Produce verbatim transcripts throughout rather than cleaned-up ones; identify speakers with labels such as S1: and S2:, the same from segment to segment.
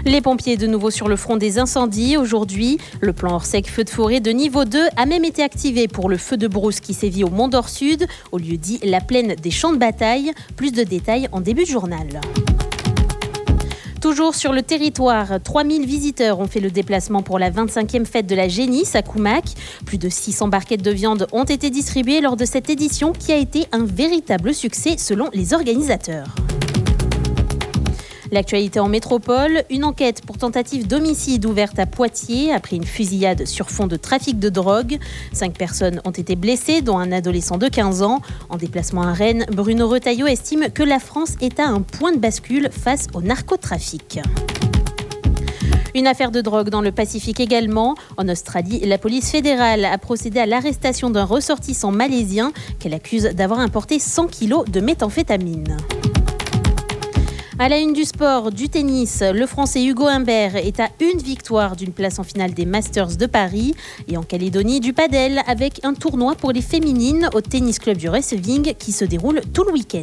S1: Les pompiers de nouveau sur le front des incendies. Aujourd'hui, le plan Orsec feu de forêt de niveau deux a même été activé pour le feu de brousse qui sévit au Mont d'Or Sud, au lieu dit la plaine des champs de bataille. Plus de détails en début de journal. Toujours sur le territoire, trois mille visiteurs ont fait le déplacement pour la vingt-cinquième fête de la Génisse à Coumac. Plus de six cents barquettes de viande ont été distribuées lors de cette édition qui a été un véritable succès selon les organisateurs. L'actualité en métropole, une enquête pour tentative d'homicide ouverte à Poitiers après une fusillade sur fond de trafic de drogue. Cinq personnes ont été blessées, dont un adolescent de quinze ans. En déplacement à Rennes, Bruno Retailleau estime que la France est à un point de bascule face au narcotrafic. Une affaire de drogue dans le Pacifique également. En Australie, la police fédérale a procédé à l'arrestation d'un ressortissant malaisien qu'elle accuse d'avoir importé cent kilos de méthamphétamine. À la une du sport, du tennis, le Français Hugo Humbert est à une victoire d'une place en finale des Masters de Paris. Et en Calédonie, du padel avec un tournoi pour les féminines au Tennis Club du Receving qui se déroule tout le week-end.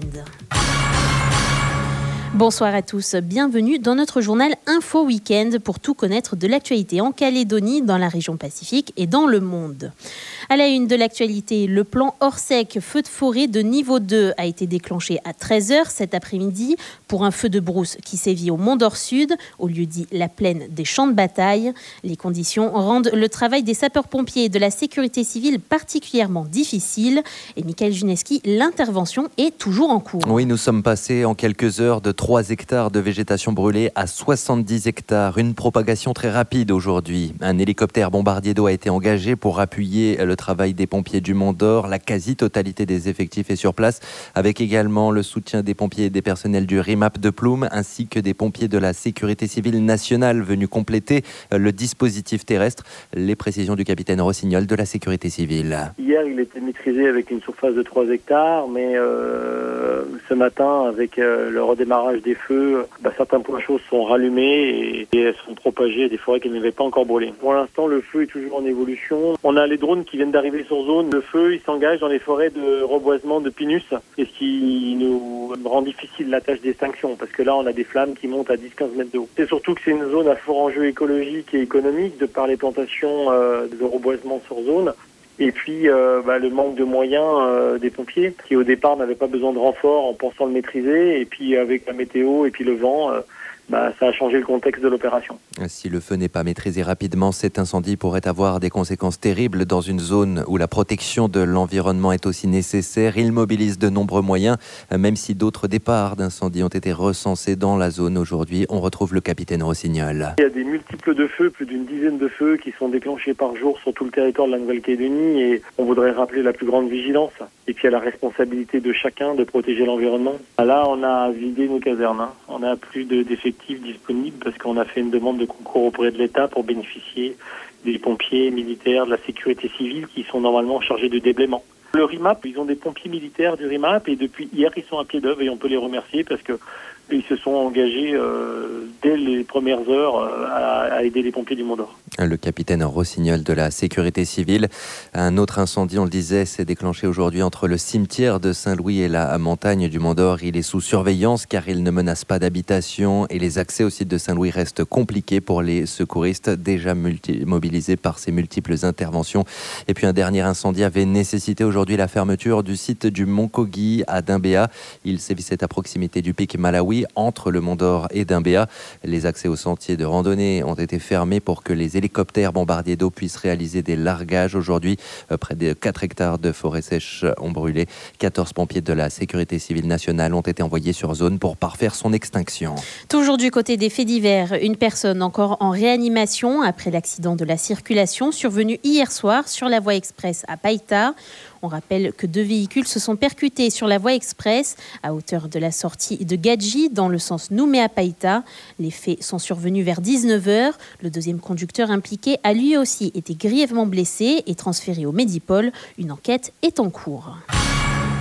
S1: Bonsoir à tous, bienvenue dans notre journal Info Week-end pour tout connaître de l'actualité en Calédonie, dans la région Pacifique et dans le monde. À la une de l'actualité, le plan Orsec feu de forêt de niveau deux a été déclenché à treize heures cet après-midi pour un feu de brousse qui sévit au Mont d'Or Sud, au lieu dit la plaine des champs de bataille. Les conditions rendent le travail des sapeurs-pompiers et de la sécurité civile particulièrement difficile. Et Michael Juneski, l'intervention est toujours en cours.
S2: Oui, nous sommes passés en quelques heures de trois hectares de végétation brûlée à soixante-dix hectares. Une propagation très rapide aujourd'hui. Un hélicoptère bombardier d'eau a été engagé pour appuyer le travail des pompiers du Mont d'Or. La quasi-totalité des effectifs est sur place, avec également le soutien des pompiers et des personnels du R I M A P de Ploum, ainsi que des pompiers de la Sécurité civile nationale venus compléter le dispositif terrestre. Les précisions du capitaine Rossignol de la Sécurité civile.
S3: Hier, il était maîtrisé avec une surface de trois hectares, mais euh, ce matin, avec euh, le redémarrage des feux, bah, certains points chauds sont rallumés et, et sont propagés à des forêts qui n'avaient pas encore brûlé. Pour l'instant, le feu est toujours en évolution. On a les drones qui viennent d'arriver sur zone. Le feu, il s'engage dans les forêts de reboisement de pinus, et ce qui nous rend difficile la tâche d'extinction, parce que là, on a des flammes qui montent à dix à quinze mètres de haut. C'est surtout que c'est une zone à fort enjeu écologique et économique, de par les plantations euh, de reboisement sur zone. Et puis euh, bah, le manque de moyens euh, des pompiers, qui au départ n'avaient pas besoin de renfort en pensant le maîtriser, et puis avec la météo et puis le vent, euh, bah, ça a changé le contexte de l'opération.
S2: Si le feu n'est pas maîtrisé rapidement, cet incendie pourrait avoir des conséquences terribles dans une zone où la protection de l'environnement est aussi nécessaire. Il mobilise de nombreux moyens, même si d'autres départs d'incendie ont été recensés dans la zone aujourd'hui. On retrouve le capitaine Rossignol.
S3: Il y a des multiples de feux, plus d'une dizaine de feux qui sont déclenchés par jour sur tout le territoire de la Nouvelle-Calédonie, et on voudrait rappeler la plus grande vigilance. Et puis à la responsabilité de chacun de protéger l'environnement. Là, on a vidé nos casernes. Hein. On a plus de, d'effectifs disponibles parce qu'on a fait une demande de concours auprès de l'État pour bénéficier des pompiers militaires, de la sécurité civile qui sont normalement chargés de déblaiement. Le R I M A P, ils ont des pompiers militaires du R I M A P et depuis hier, ils sont à pied d'œuvre et on peut les remercier parce que ils se sont engagés euh, dès les premières heures euh, à, à aider les pompiers du Mont d'Or.
S2: Le capitaine Rossignol de la Sécurité civile. Un autre incendie, on le disait, s'est déclenché aujourd'hui entre le cimetière de Saint-Louis et la montagne du Mont d'Or. Il est sous surveillance car il ne menace pas d'habitation et les accès au site de Saint-Louis restent compliqués pour les secouristes déjà multi- mobilisés par ces multiples interventions. Et puis un dernier incendie avait nécessité aujourd'hui la fermeture du site du Mont Kogi à Dimbéa. Il sévissait à proximité du pic Malawi, entre le Mont d'Or et Dimbéa. Les accès aux sentiers de randonnée ont été fermés pour que les hélicoptères bombardiers d'eau puissent réaliser des largages. Aujourd'hui, près de quatre hectares de forêt sèche ont brûlé. quatorze pompiers de la Sécurité civile nationale ont été envoyés sur zone pour parfaire son extinction.
S1: Toujours du côté des faits divers, une personne encore en réanimation après l'accident de la circulation survenu hier soir sur la voie express à Païta. On rappelle que deux véhicules se sont percutés sur la voie express à hauteur de la sortie de Gadji dans le sens Nouméa-Païta. Les faits sont survenus vers dix-neuf heures. Le deuxième conducteur impliqué a lui aussi été grièvement blessé et transféré au Médipôle. Une enquête est en cours.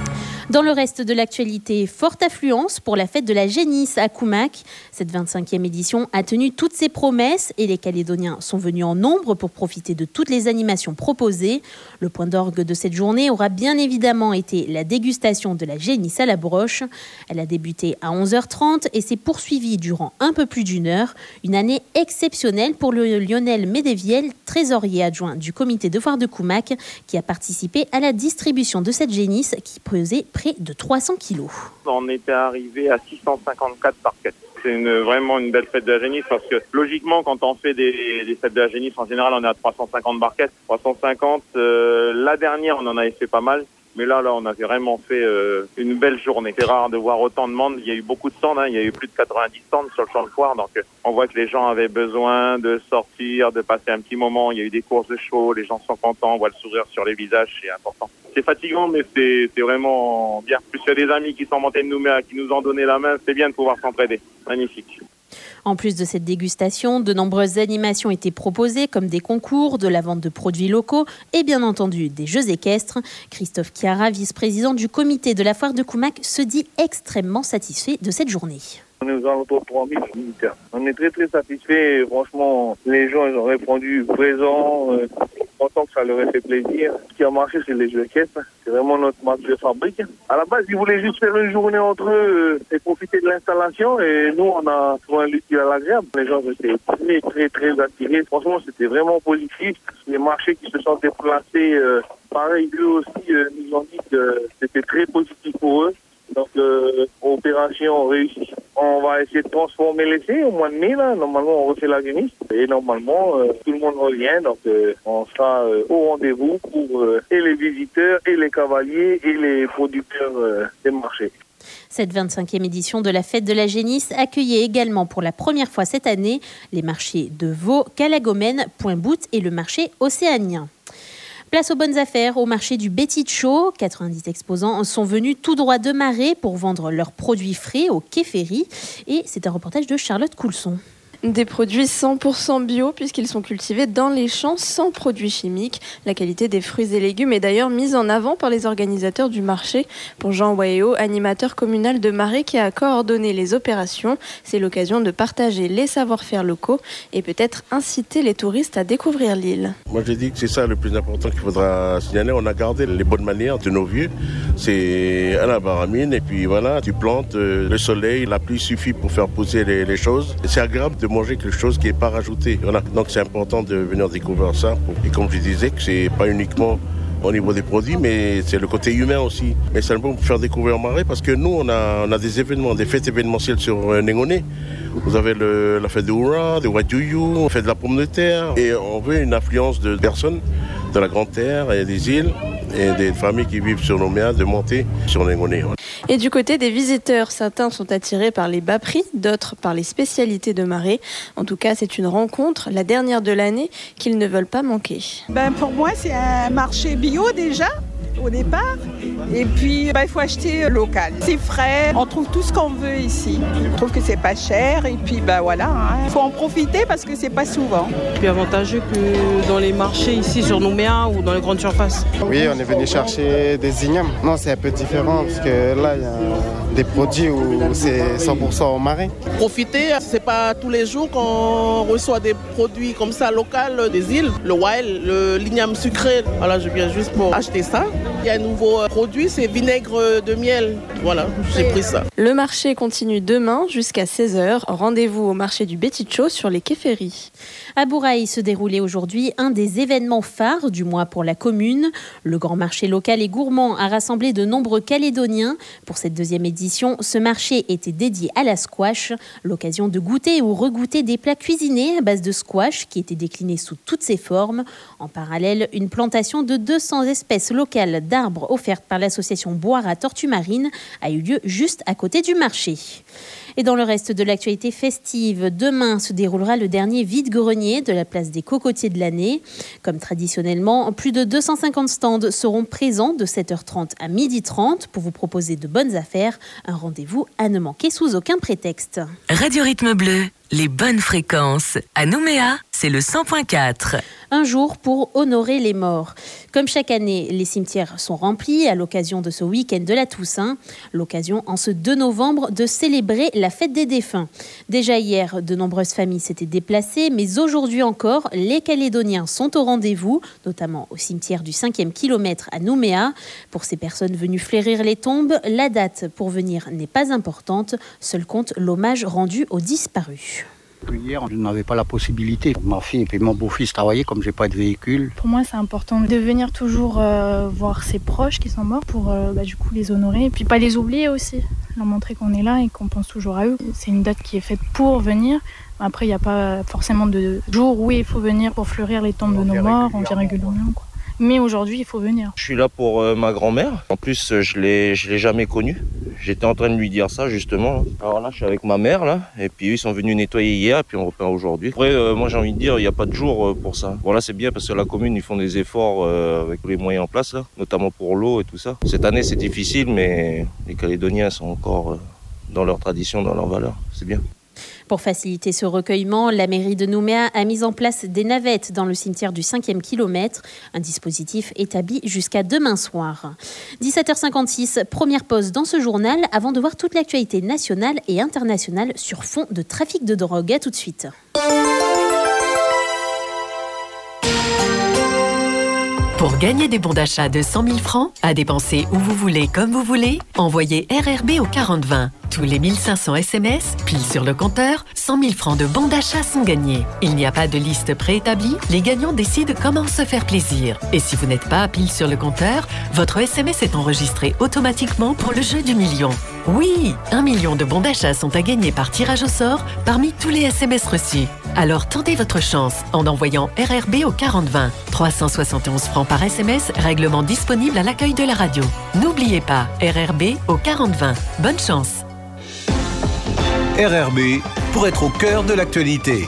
S1: Dans le reste de l'actualité, forte affluence pour la fête de la Génisse à Koumac. Cette vingt-cinquième édition a tenu toutes ses promesses et les Calédoniens sont venus en nombre pour profiter de toutes les animations proposées. Le point d'orgue de cette journée aura bien évidemment été la dégustation de la Génisse à la broche. Elle a débuté à onze heures trente et s'est poursuivie durant un peu plus d'une heure. Une année exceptionnelle pour le Lionel Médeviel, trésorier adjoint du comité de foire de Koumac, qui a participé à la distribution de cette Génisse qui pesait près de trois cents kilos.
S4: On était arrivé à six cent cinquante-quatre barquettes. C'est une, vraiment une belle fête de la Génisse parce que logiquement, quand on fait des, des fêtes de la Génisse, en général, on est à trois cent cinquante barquettes. trois cent cinquante, euh, la dernière, on en avait fait pas mal. Mais là, là, on avait vraiment fait euh, une belle journée. C'est rare de voir autant de monde. Il y a eu beaucoup de stands, hein. Il y a eu plus de quatre-vingt-dix stands sur le champ de foire. Donc, euh, on voit que les gens avaient besoin de sortir, de passer un petit moment. Il y a eu des courses de chevaux. Les gens sont contents. On voit le sourire sur les visages. C'est important. C'est fatigant, mais c'est, c'est vraiment bien. Plus il y a des amis qui sont montés de Nouméa, qui nous ont donné la main. C'est bien de pouvoir s'entraider. Magnifique.
S1: En plus de cette dégustation, de nombreuses animations étaient proposées comme des concours, de la vente de produits locaux et bien entendu des jeux équestres. Christophe Chiara, vice-président du comité de la foire de Koumac, se dit extrêmement satisfait de cette journée.
S5: On est aux alentours de trois mille visiteurs. On est très très satisfaits. Franchement, les gens ils ont répondu présents. Euh, content que ça leur ait fait plaisir. Ce qui a marché, c'est les jeux équestres. C'est vraiment notre marque de fabrique. À la base, ils voulaient juste faire une journée entre eux euh, et profiter de l'installation. Et nous, on a trouvé un l'utile à l'agréable. Les gens étaient très très très attirés. Franchement, c'était vraiment positif. Les marchés qui se sont déplacés, euh, pareil, eux aussi, euh, nous ont dit que c'était très positif pour eux. Donc, euh, opération réussie. On va essayer de transformer l'essai au mois de mai. Là. Normalement, on refait la Génisse. Et normalement, euh, tout le monde revient. Donc, euh, on sera euh, au rendez-vous pour euh, et les visiteurs, et les cavaliers, et les producteurs euh, des marchés.
S1: Cette vingt-cinquième édition de la fête de la Génisse accueillait également pour la première fois cette année les marchés de Vaud, Calagomène, Point-Bout et le marché océanien. Place aux bonnes affaires au marché du Betty Show. quatre-vingt-dix exposants sont venus tout droit de Marais pour vendre leurs produits frais au quai Ferry. Et c'est un reportage de Charlotte Coulson.
S6: Des produits cent pour cent bio puisqu'ils sont cultivés dans les champs sans produits chimiques. La qualité des fruits et légumes est d'ailleurs mise en avant par les organisateurs du marché. Pour Jean Waéo, animateur communal de Marais qui a coordonné les opérations, c'est l'occasion de partager les savoir-faire locaux et peut-être inciter les touristes à découvrir l'île.
S7: Moi je dis que c'est ça le plus important qu'il faudra signaler. On a gardé les bonnes manières de nos vieux. C'est à la baramine et puis voilà, tu plantes, le soleil, la pluie suffit pour faire pousser les, les choses. C'est agréable de manger quelque chose qui n'est pas rajouté. Voilà. Donc c'est important de venir découvrir ça. Et comme je disais, que c'est pas uniquement au niveau des produits, mais c'est le côté humain aussi. Mais c'est bon pour faire découvrir Marais parce que nous, on a, on a des événements, des fêtes événementielles sur Nengoné. Vous avez le, la fête de Oura, de Wadjouyou, la fête de la pomme de terre. Et on veut une affluence de personnes de la Grande Terre et des îles et des familles qui vivent sur Nouméa de monter sur Nengoné.
S6: Et du côté des visiteurs, certains sont attirés par les bas prix, d'autres par les spécialités de Marais. En tout cas, c'est une rencontre, la dernière de l'année, qu'ils ne veulent pas manquer.
S8: Ben pour moi, c'est un marché bio déjà, au départ. Et puis, ben, il faut acheter local. C'est frais, on trouve tout ce qu'on veut ici. Je trouve que c'est pas cher et puis ben voilà, il hein. faut en profiter parce que c'est pas souvent.
S9: Plus avantageux que dans les marchés ici sur Nouméa ou dans les grandes surfaces.
S10: Oui, on est venu chercher des ignames. Non, c'est un peu différent parce que là, il y a des produits où c'est cent pour cent au Marais.
S9: Profiter, c'est pas tous les jours qu'on reçoit des produits comme ça locaux des îles. Le wild, le l'igname sucré. Voilà, je viens juste pour acheter ça. Il y a un nouveau produit, c'est vinaigre de miel. Voilà, j'ai pris ça.
S6: Le marché continue demain jusqu'à seize heures. Rendez-vous au marché du Betty Show sur les quais Ferry.
S1: À Bourail se déroulait aujourd'hui un des événements phares du mois pour la commune. Le grand marché local et gourmand a rassemblé de nombreux Calédoniens. Pour cette deuxième édition, ce marché était dédié à la squash. L'occasion de goûter ou regoûter des plats cuisinés à base de squash qui étaient déclinés sous toutes ses formes. En parallèle, une plantation de deux cents espèces locales d'arbres offertes par l'association Boira Tortue Marine a eu lieu juste à côté du marché. Et dans le reste de l'actualité festive, demain se déroulera le dernier vide-grenier de la place des cocotiers de l'année. Comme traditionnellement, plus de deux cent cinquante stands seront présents de sept heures trente à midi trente pour vous proposer de bonnes affaires. Un rendez-vous à ne manquer sous aucun prétexte.
S11: Radio Rythme Bleu, les bonnes fréquences. À Nouméa, c'est le cent point quatre.
S1: Un jour pour honorer les morts. Comme chaque année, les cimetières sont remplis à l'occasion de ce week-end de la Toussaint. L'occasion en ce deux novembre de célébrer la fête des défunts. Déjà hier, de nombreuses familles s'étaient déplacées, mais aujourd'hui encore, les Calédoniens sont au rendez-vous, notamment au cimetière du cinquième kilomètre à Nouméa. Pour ces personnes venues fleurir les tombes, la date pour venir n'est pas importante. Seul compte l'hommage rendu aux disparus.
S12: Hier, je n'avais pas la possibilité. Ma fille et mon beau-fils travaillaient, comme je n'ai pas de véhicule.
S13: Pour moi, c'est important de venir toujours euh, voir ses proches qui sont morts pour euh, bah, du coup les honorer. Et puis pas les oublier aussi, leur montrer qu'on est là et qu'on pense toujours à eux. C'est une date qui est faite pour venir. Après, il n'y a pas forcément de jour où il faut venir pour fleurir les tombes de nos morts. On vient régulièrement, quoi. Mais aujourd'hui, il faut venir.
S14: Je suis là pour euh, ma grand-mère. En plus, je l'ai, je l'ai jamais connue. J'étais en train de lui dire ça, justement. Alors là, je suis avec ma mère, là. Et puis, eux, ils sont venus nettoyer hier, et puis on reprend aujourd'hui. Après, euh, moi, j'ai envie de dire, il n'y a pas de jour euh, pour ça. Bon, là, c'est bien parce que la commune, ils font des efforts euh, avec tous les moyens en place, là. Notamment pour l'eau et tout ça. Cette année, c'est difficile, mais les Calédoniens sont encore euh, dans leur tradition, dans leurs valeurs. C'est bien.
S1: Pour faciliter ce recueillement, la mairie de Nouméa a mis en place des navettes dans le cimetière du cinquième kilomètre, un dispositif établi jusqu'à demain soir. dix-sept heures cinquante-six, première pause dans ce journal avant de voir toute l'actualité nationale et internationale sur fond de trafic de drogue. À tout de suite.
S11: Pour gagner des bons d'achat de cent mille francs, à dépenser où vous voulez, comme vous voulez, envoyez R R B au quarante vingt. Tous les mille cinq cents S M S, pile sur le compteur, cent mille francs de bons d'achat sont gagnés. Il n'y a pas de liste préétablie, les gagnants décident comment se faire plaisir. Et si vous n'êtes pas pile sur le compteur, votre S M S est enregistré automatiquement pour le jeu du million. Oui, un million de bons d'achat sont à gagner par tirage au sort parmi tous les S M S reçus. Alors tentez votre chance en envoyant R R B au quarante vingt. trois cent soixante et onze francs par S M S, règlement disponible à l'accueil de la radio. N'oubliez pas, R R B au quarante vingt. Bonne chance.
S15: R R B pour être au cœur de l'actualité.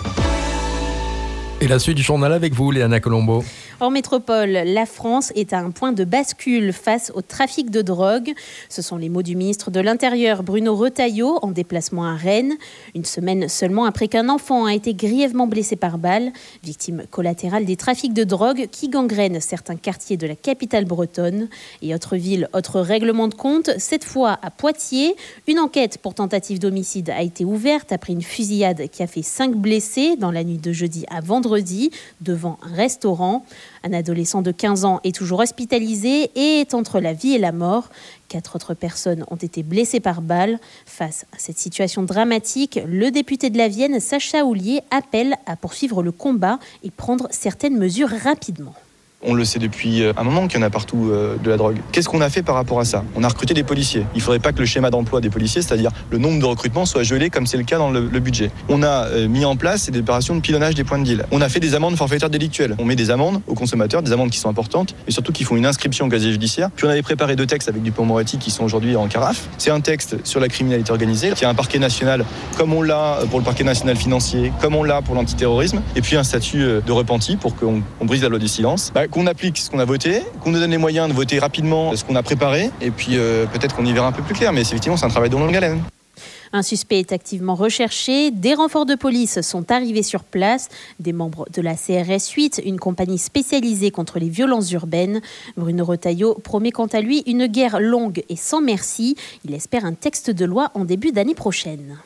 S16: Et la suite du journal avec vous, Léana Colombo.
S1: Hors métropole, la France est à un point de bascule face au trafic de drogue. Ce sont les mots du ministre de l'Intérieur, Bruno Retailleau, en déplacement à Rennes. Une semaine seulement après qu'un enfant a été grièvement blessé par balle, victime collatérale des trafics de drogue qui gangrènent certains quartiers de la capitale bretonne. Et autre ville, autre règlement de compte, cette fois à Poitiers. Une enquête pour tentative d'homicide a été ouverte après une fusillade qui a fait cinq blessés dans la nuit de jeudi à vendredi devant un restaurant. Un adolescent de quinze ans est toujours hospitalisé et est entre la vie et la mort. Quatre autres personnes ont été blessées par balle. Face à cette situation dramatique, le député de la Vienne, Sacha Houlier, appelle à poursuivre le combat et prendre certaines mesures rapidement.
S17: On le sait depuis un moment qu'il y en a partout euh, de la drogue. Qu'est-ce qu'on a fait par rapport à ça ? On a recruté des policiers. Il ne faudrait pas que le schéma d'emploi des policiers, c'est-à-dire le nombre de recrutements, soit gelé comme c'est le cas dans le, le budget. On a euh, mis en place des opérations de pilonnage des points de deal. On a fait des amendes forfaitaires délictuelles. On met des amendes aux consommateurs, des amendes qui sont importantes, mais surtout qui font une inscription au casier judiciaire. Puis on avait préparé deux textes avec Dupond-Moretti qui sont aujourd'hui en carafe. C'est un texte sur la criminalité organisée, qui a un parquet national comme on l'a pour le parquet national financier, comme on l'a pour l'antiterrorisme, et puis un statut de repenti pour qu'on on brise la loi du silence, bah, qu'on applique ce qu'on a voté, qu'on nous donne les moyens de voter rapidement ce qu'on a préparé, et puis euh, peut-être qu'on y verra un peu plus clair, mais effectivement c'est un travail de longue haleine.
S1: Un suspect est activement recherché. Des renforts de police sont arrivés sur place. Des membres de la C R S huit, une compagnie spécialisée contre les violences urbaines. Bruno Retailleau promet quant à lui une guerre longue et sans merci. Il espère un texte de loi en début d'année prochaine.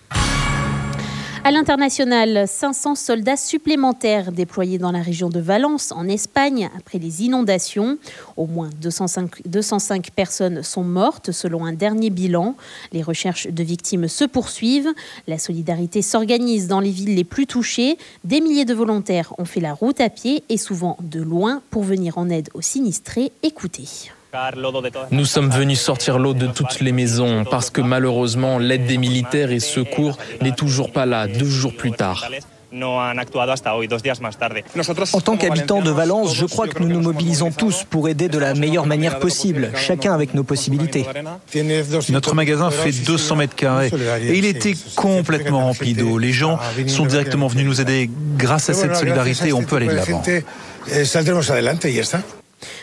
S1: À l'international, cinq cents soldats supplémentaires déployés dans la région de Valence, en Espagne, après les inondations. Au moins deux cent cinq, deux cent cinq personnes sont mortes, selon un dernier bilan. Les recherches de victimes se poursuivent. La solidarité s'organise dans les villes les plus touchées. Des milliers de volontaires ont fait la route à pied et souvent de loin pour venir en aide aux sinistrés. Écoutez.
S18: Nous sommes venus sortir l'eau de toutes les maisons parce que malheureusement l'aide des militaires et secours n'est toujours pas là deux jours plus tard.
S19: En tant qu'habitants de Valence, je crois que nous nous mobilisons tous pour aider de la meilleure manière possible, chacun avec nos possibilités.
S20: Notre magasin fait deux cents mètres carrés et il était complètement rempli d'eau. Les gens sont directement venus nous aider. Grâce à cette solidarité, on peut aller de l'avant.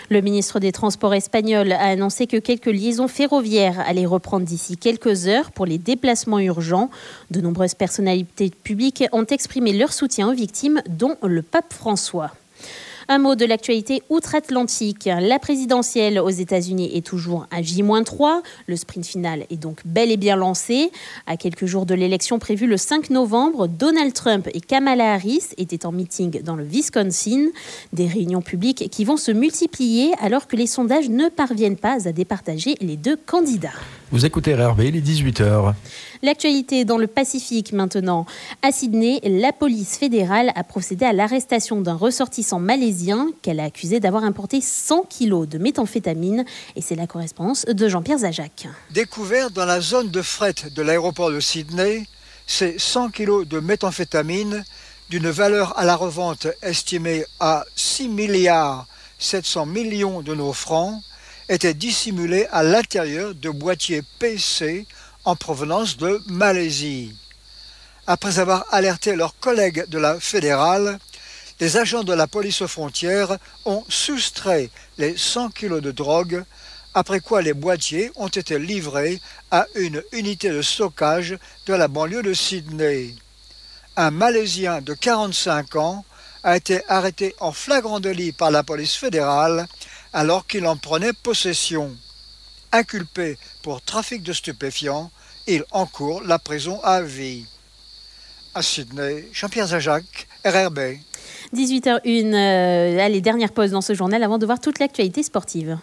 S1: Le ministre des Transports espagnol a annoncé que quelques liaisons ferroviaires allaient reprendre d'ici quelques heures pour les déplacements urgents. De nombreuses personnalités publiques ont exprimé leur soutien aux victimes, dont le pape François. Un mot de l'actualité outre-Atlantique. La présidentielle aux États-Unis est toujours à J moins trois. Le sprint final est donc bel et bien lancé. À quelques jours de l'élection prévue le cinq novembre, Donald Trump et Kamala Harris étaient en meeting dans le Wisconsin. Des réunions publiques qui vont se multiplier alors que les sondages ne parviennent pas à départager les deux candidats.
S16: Vous écoutez R R B, il est dix-huit heures.
S1: L'actualité dans le Pacifique maintenant. À Sydney, la police fédérale a procédé à l'arrestation d'un ressortissant malaisien qu'elle a accusé d'avoir importé cent kilos de méthamphétamine. Et c'est la correspondance de Jean-Pierre Zajac.
S21: Découvert dans la zone de fret de l'aéroport de Sydney, ces cent kilos de méthamphétamine d'une valeur à la revente estimée à six milliards sept cents millions de nos francs étaient dissimulés à l'intérieur de boîtiers P C en provenance de Malaisie. Après avoir alerté leurs collègues de la fédérale, les agents de la police aux frontières ont soustrait les cent kilos de drogue, après quoi les boîtiers ont été livrés à une unité de stockage de la banlieue de Sydney. Un Malaisien de quarante-cinq ans a été arrêté en flagrant délit par la police fédérale alors qu'il en prenait possession. Inculpé pour trafic de stupéfiants, il encourt la prison à vie. À Sydney, Jean-Pierre Zajac, R R B.
S1: dix-huit heures une, euh, allez, dernière pause dans ce journal avant de voir toute l'actualité sportive.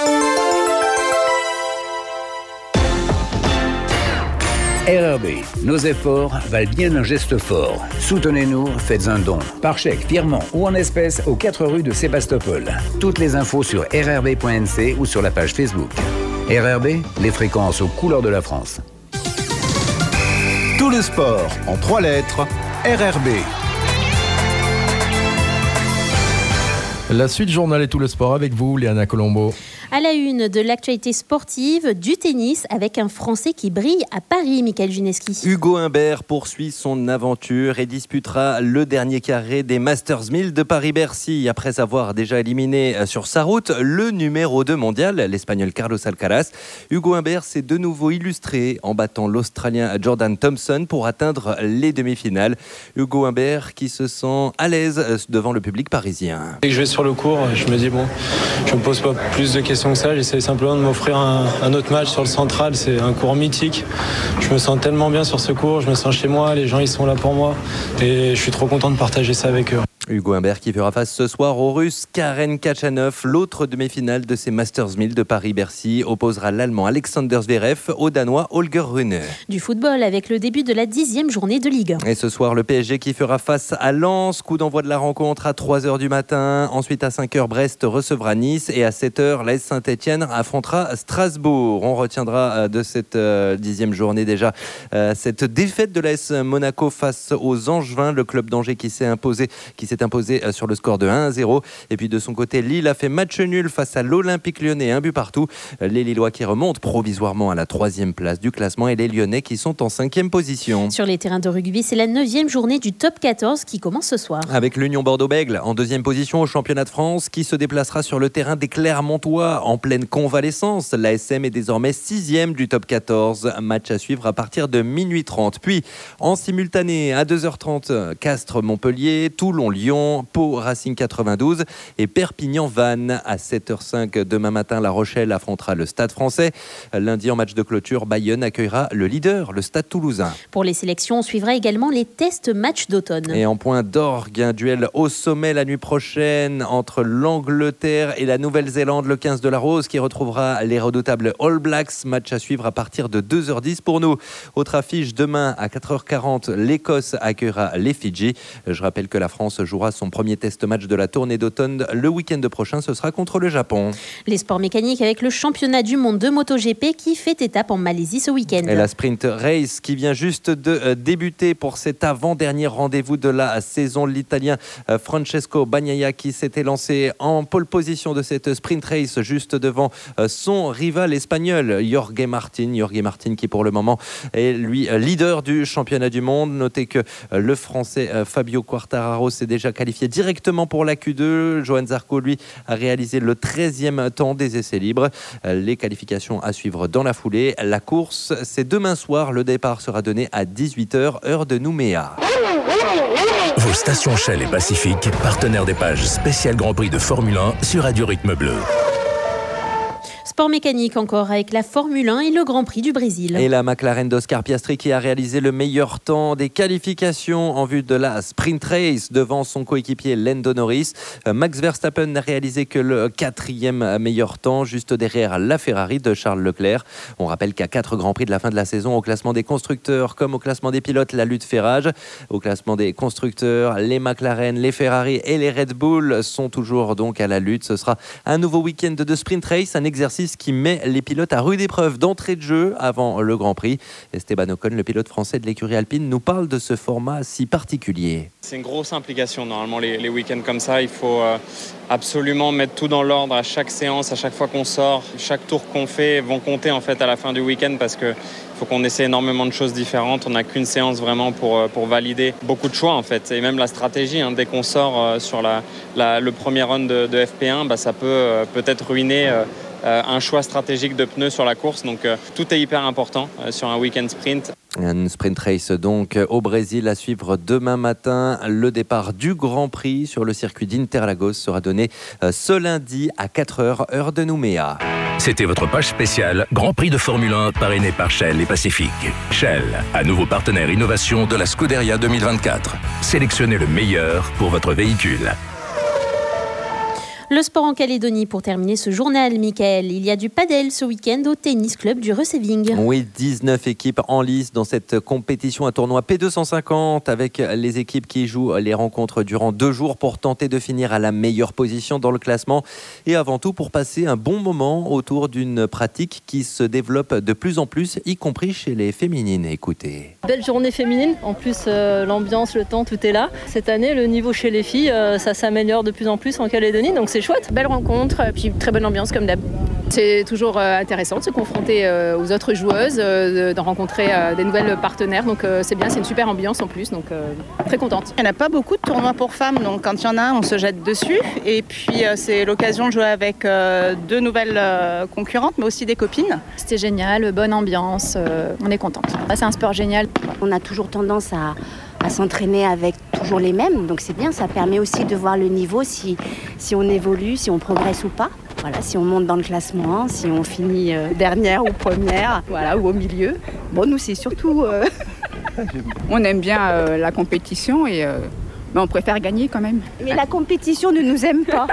S22: R R B, nos efforts valent bien un geste fort. Soutenez-nous, faites un don. Par chèque, virement ou en espèces aux quatre rues de Sébastopol. Toutes les infos sur r r b point n c ou sur la page Facebook. R R B, les fréquences aux couleurs de la France.
S15: Tout le sport en trois lettres, R R B.
S16: La suite journal et tout le sport avec vous, Léana Colombo.
S1: À la une de l'actualité sportive, du tennis avec un Français qui brille à Paris, Michael Gineski.
S2: Hugo Humbert poursuit son aventure et disputera le dernier carré des Masters mille de Paris-Bercy après avoir déjà éliminé sur sa route le numéro deux mondial, l'Espagnol Carlos Alcaraz. Hugo Humbert s'est de nouveau illustré en battant l'Australien Jordan Thompson pour atteindre les demi-finales. Hugo Humbert qui se sent à l'aise devant le public parisien.
S23: Dès que je vais sur le court, je me dis bon, je ne me pose pas plus de questions que ça, j'essaie simplement de m'offrir un, un autre match sur le central. C'est un cours mythique, je me sens tellement bien sur ce cours, je me sens chez moi, les gens ils sont là pour moi et je suis trop content de partager ça avec eux.
S2: Hugo Humbert qui fera face ce soir au Russe Karen Khachanov. L'autre demi-finale de ces Masters mille de Paris-Bercy opposera l'Allemand Alexander Zverev au Danois Holger Rune.
S1: Du football avec le début de la dixième journée de Ligue un.
S2: Et ce soir, le P S G qui fera face à Lens. Coup d'envoi de la rencontre à trois heures du matin. Ensuite, à cinq heures, Brest recevra Nice. Et à sept heures, l'A S Saint-Etienne affrontera Strasbourg. On retiendra de cette euh, dixième journée déjà euh, cette défaite de l'A S Monaco face aux Angevins. Le club d'Angers qui s'est imposé, qui s'est imposé sur le score de un à zéro. Et puis de son côté, Lille a fait match nul face à l'Olympique Lyonnais, un but partout. Les Lillois qui remontent provisoirement à la troisième place du classement et les Lyonnais qui sont en cinquième position.
S1: Sur les terrains de rugby, c'est la neuvième journée du top quatorze qui commence ce soir.
S2: Avec l'Union Bordeaux-Bègles en deuxième position au championnat de France qui se déplacera sur le terrain des Clermontois en pleine convalescence. L'A S M est désormais sixième du top quatorze. Match à suivre à partir de minuit trente. Puis en simultané à deux heures trente, Castres-Montpellier, Toulon-Lyon, Pau Racing quatre-vingt-douze et Perpignan-Vannes. À sept heures cinq demain matin, La Rochelle affrontera le Stade français. Lundi en match de clôture, Bayonne accueillera le leader, le Stade toulousain.
S1: Pour les sélections, on suivra également les tests matchs d'automne.
S2: Et en point d'orgue, un duel au sommet la nuit prochaine entre l'Angleterre et la Nouvelle-Zélande, le quinze de la Rose qui retrouvera les redoutables All Blacks. Match à suivre à partir de deux heures dix pour nous. Autre affiche, demain à quatre heures quarante, l'Écosse accueillera les Fidji. Je rappelle que la France jouera son premier test match de la tournée d'automne le week-end prochain, ce sera contre le Japon.
S1: Les sports mécaniques avec le championnat du monde de MotoGP qui fait étape en Malaisie ce week-end.
S2: Et la Sprint Race qui vient juste de débuter pour cet avant-dernier rendez-vous de la saison. L'Italien Francesco Bagnaia qui s'était lancé en pole position de cette Sprint Race juste devant son rival espagnol Jorge Martin. Jorge Martin qui pour le moment est lui leader du championnat du monde. Notez que le Français Fabio Quartararo s'est déjà déjà qualifié directement pour la Q deux. Johan Zarco, lui, a réalisé le treizième temps des essais libres. Les qualifications à suivre dans la foulée. La course, c'est demain soir. Le départ sera donné à dix-huit heures, heure de Nouméa.
S3: Vos stations Shell et Pacifique, partenaires des pages spéciales Grand Prix de Formule un sur Radio Rythme Bleu.
S1: Sport mécanique encore avec la Formule un et le Grand Prix du Brésil.
S2: Et la McLaren d'Oscar Piastri qui a réalisé le meilleur temps des qualifications en vue de la sprint race devant son coéquipier Lando Norris. Max Verstappen n'a réalisé que le quatrième meilleur temps, juste derrière la Ferrari de Charles Leclerc. On rappelle qu'à quatre Grands Prix de la fin de la saison, au classement des constructeurs comme au classement des pilotes, la lutte fait rage. Au classement des constructeurs, les McLaren, les Ferrari et les Red Bull sont toujours donc à la lutte. Ce sera un nouveau week-end de sprint race, un exercice qui met les pilotes à rude épreuve d'entrée de jeu avant le Grand Prix. Esteban Ocon, le pilote français de l'écurie alpine, nous parle de ce format si particulier.
S4: C'est une grosse implication. Normalement, les, les week-ends comme ça, il faut euh, absolument mettre tout dans l'ordre à chaque séance, à chaque fois qu'on sort. Chaque tour qu'on fait vont compter en fait à la fin du week-end parce que il faut qu'on essaie énormément de choses différentes. On n'a qu'une séance vraiment pour, pour valider beaucoup de choix en fait. Et même la stratégie, hein, dès qu'on sort euh, sur la, la, le premier run de, de F P un, bah, ça peut euh, peut-être ruiner euh, euh, un choix stratégique de pneus sur la course. Donc euh, tout est hyper important euh, sur un week-end sprint.
S2: Un sprint race donc au Brésil à suivre demain matin. Le départ du Grand Prix sur le circuit d'Interlagos sera donné ce lundi à quatre heures, heure de Nouméa.
S3: C'était votre page spéciale Grand Prix de Formule un parrainé par Shell et Pacifique. Shell, à nouveau partenaire innovation de la Scuderia deux mille vingt-quatre. Sélectionnez le meilleur pour votre véhicule.
S1: Le sport en Calédonie pour terminer ce journal, Mickaël. Il y a du padel ce week-end au tennis club du Receiving.
S2: Oui, dix-neuf équipes en lice dans cette compétition, un tournoi P deux cent cinquante avec les équipes qui jouent les rencontres durant deux jours pour tenter de finir à la meilleure position dans le classement et avant tout pour passer un bon moment autour d'une pratique qui se développe de plus en plus, y compris chez les féminines. Écoutez.
S5: Belle journée féminine, en plus euh, l'ambiance, le temps, tout est là. Cette année, le niveau chez les filles, euh, ça s'améliore de plus en plus en Calédonie, donc c'est chouette.
S24: Belle rencontre, puis très bonne ambiance comme d'hab. C'est toujours euh, intéressant de se confronter euh, aux autres joueuses, euh, de, de rencontrer euh, des nouvelles partenaires, donc euh, c'est bien, c'est une super ambiance en plus, donc euh, très contente.
S25: Il n'y en a pas beaucoup de tournois pour femmes, donc quand il y en a un, on se jette dessus, et puis euh, c'est l'occasion de jouer avec euh, deux nouvelles euh, concurrentes, mais aussi des copines.
S26: C'était génial, bonne ambiance, euh, on est contente. C'est un sport génial.
S27: On a toujours tendance à à s'entraîner avec toujours les mêmes, donc c'est bien, ça permet aussi de voir le niveau, si, si on évolue, si on progresse ou pas. Voilà, si on monte dans le classement, si on finit euh, dernière ou première, voilà, ou au milieu. Bon, nous c'est surtout... Euh...
S28: on aime bien euh, la compétition, et, euh, mais on préfère gagner quand même.
S27: Mais la compétition ne nous aime pas.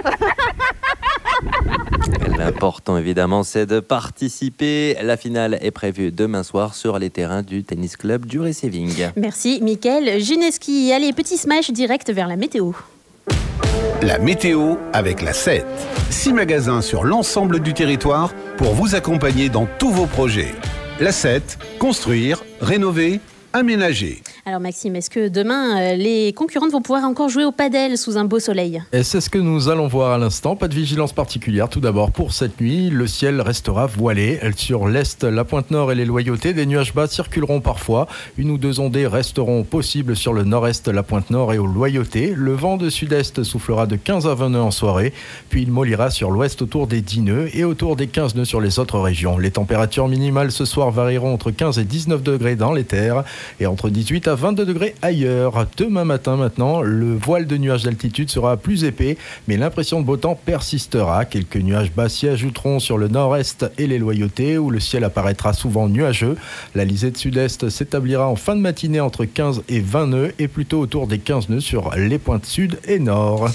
S2: L'important évidemment c'est de participer. La finale est prévue demain soir sur les terrains du tennis club du Receiving.
S1: Merci Mickaël Gineski. Allez, petit smash direct vers la météo.
S15: La météo avec la sept. Six magasins sur l'ensemble du territoire pour vous accompagner dans tous vos projets. La sept, construire, rénover, aménager.
S1: Alors Maxime, est-ce que demain, euh, les concurrentes vont pouvoir encore jouer au padel sous un beau soleil ?
S16: Et c'est ce que nous allons voir à l'instant. Pas de vigilance particulière. Tout d'abord, pour cette nuit, le ciel restera voilé. Sur l'est, la pointe nord et les Loyautés, des nuages bas circuleront parfois. Une ou deux ondées resteront possibles sur le nord-est, la pointe nord et aux Loyautés. Le vent de sud-est soufflera de quinze à vingt nœuds en soirée. Puis il mollira sur l'ouest autour des dix nœuds et autour des quinze nœuds sur les autres régions. Les températures minimales ce soir varieront entre quinze et dix-neuf degrés dans les terres et entre dix-huit à vingt-deux degrés ailleurs. Demain matin maintenant, le voile de nuages d'altitude sera plus épais, mais l'impression de beau temps persistera. Quelques nuages bas s'y ajouteront sur le nord-est et les Loyautés, où le ciel apparaîtra souvent nuageux. La lisée de sud-est s'établira en fin de matinée entre quinze et vingt nœuds, et plutôt autour des quinze nœuds sur les pointes sud et nord.